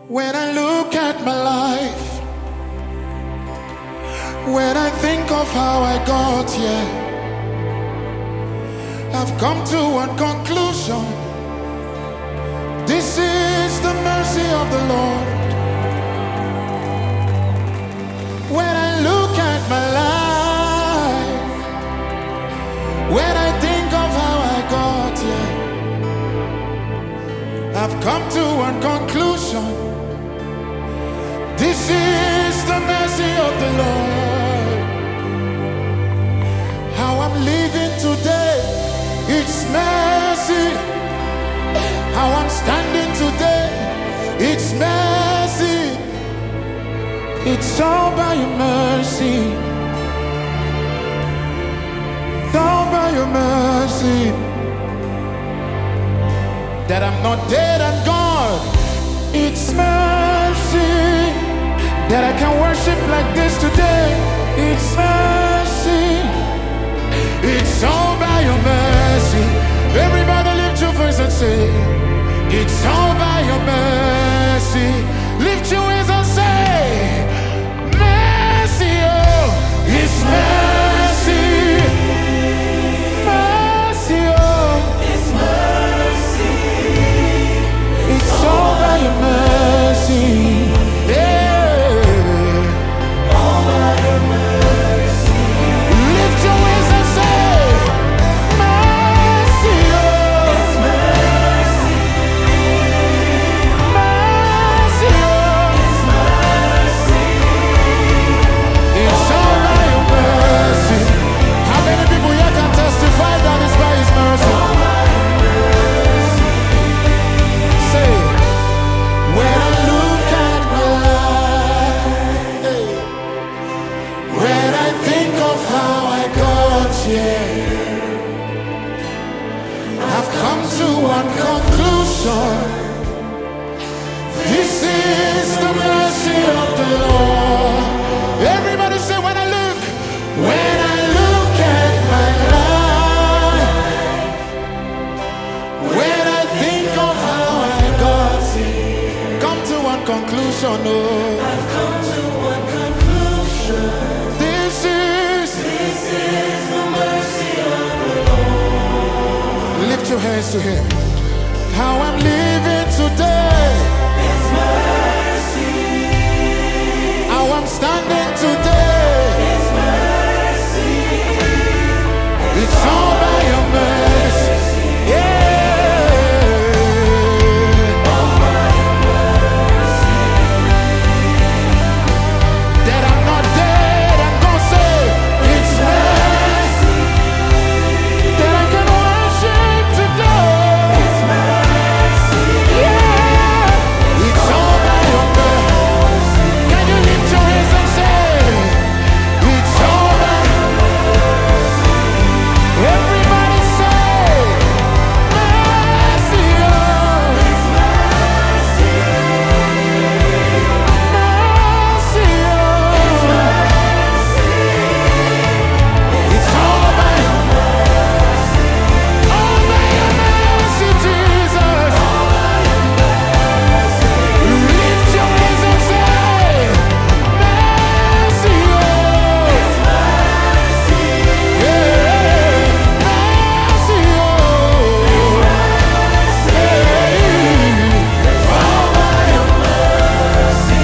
When I look at my life, when I think of how I got here, I've come to one conclusion. This is the mercy of the Lord. When I look at my life, when I think of how I got here, I've come to one conclusion. This is the mercy of the Lord. How I'm living today, it's mercy. How I'm standing today, it's mercy. It's all by your mercy. It's all by your mercy. That I'm not dead and gone, it's mercy. That I can worship like this today, it's mercy. It's all by your mercy. Everybody lift your voice and say, it's all by your mercy. Lift your hands and say, mercy, oh, it's mercy. Mercy, oh, it's mercy. It's all by your mercy. Yeah. All by your mercy. Lift your hands and say, mercy, oh, it's mercy. Mercy, oh, it's mercy. It's all by your mercy. How many people here can testify that it's by His mercy? All by your mercy. Say, when I look at my life, hey, when I think of how I got here, I've come to one conclusion. This is the mercy of the Lord. Everybody say, when I look at my life, when I think of how I got here, come to one conclusion, oh. I've come to one conclusion. This is the mercy of the Lord. Lift your hands to Him. How I'm living today, it's mercy. How I'm standing today, it's mercy. It's all by your mercy. Yeah. All by your mercy. That I'm not dead, I'm gonna say it's mercy. That I can worship today, it's mercy. Yeah. It's all by your mercy. Can you lift your hands and say, it's all by your mercy. Everybody say, mercy, oh, it's mercy. Mercy, oh, it's mercy. It's all by your mercy. All by your mercy, Jesus. All by your mercy. Lift your hands and say, mercy, oh, it's mercy. Yeah. Mercy, oh, it's mercy. All by your mercy.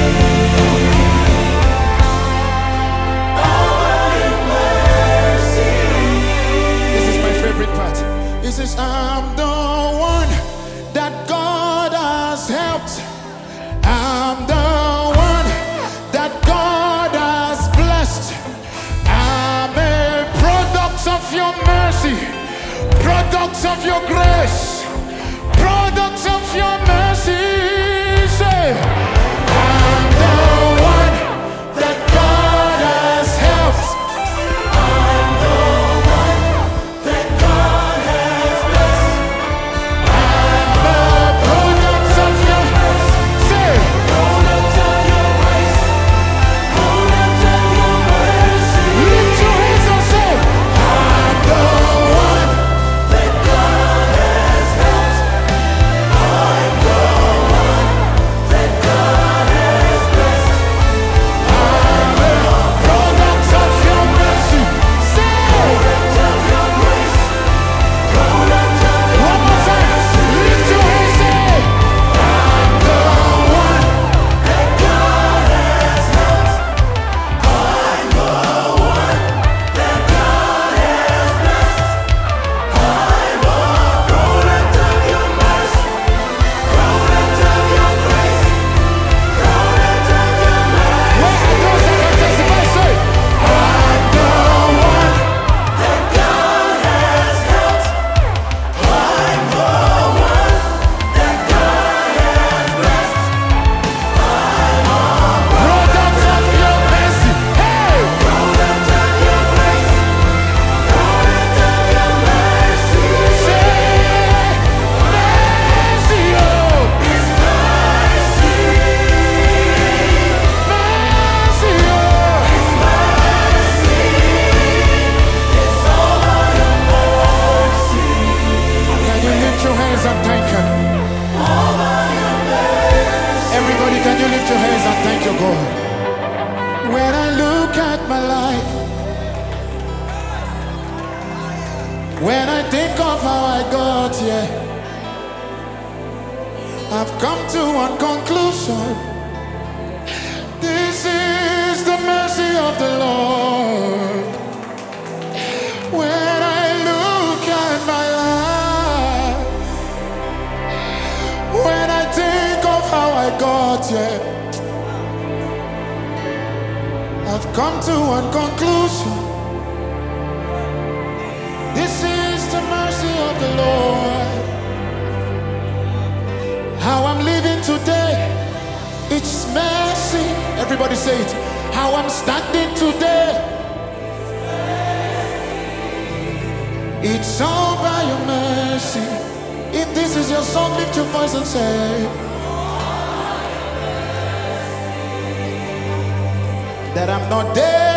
All by your mercy. This is my favorite part. It says, I'm the one that God has helped. I'm the one that God has blessed. I'm a product of your mercy, product of your grace, product of your mercy. Say, I'm the one that God has helped. I'm the one that God has blessed. I'm the product of your mercy. Say, product of your grace, product of your mercy. Lift your hands and say, I'm the one that God has Lord. When I look at my life, when I think of how I got here, I've come to one conclusion. This is the mercy of the Lord. When I look at my life, when I think of how I got here, I've come to one conclusion. This is the mercy of the Lord. How I'm living today, it's mercy. Everybody say it. How I'm standing today, it's all by your mercy. If this is your song, lift your voice and say that I'm not dead.